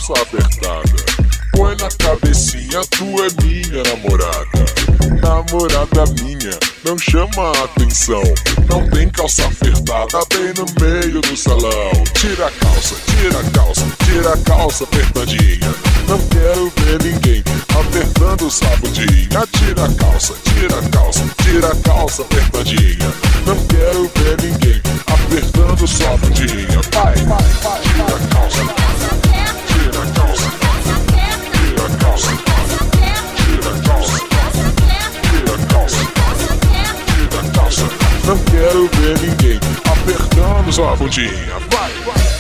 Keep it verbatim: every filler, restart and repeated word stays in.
calça apertada. Põe na cabecinha, tu é minha namorada. Namorada minha, não chama a atenção. Não tem calça apertada bem no meio do salão. Tira a calça, tira a calça, tira a calça apertadinha. Não quero ver ninguém apertando sua bundinha. Tira a calça, tira a calça, tira a calça apertadinha. Não quero ver ninguém apertando sua bundinha. Vai, vai, vai, tira a calça, tira a calça, tira a calça, tira a calça, tira a calça, tira a calça. Não quero ver ninguém apertando sua bundinha. Vai, vai.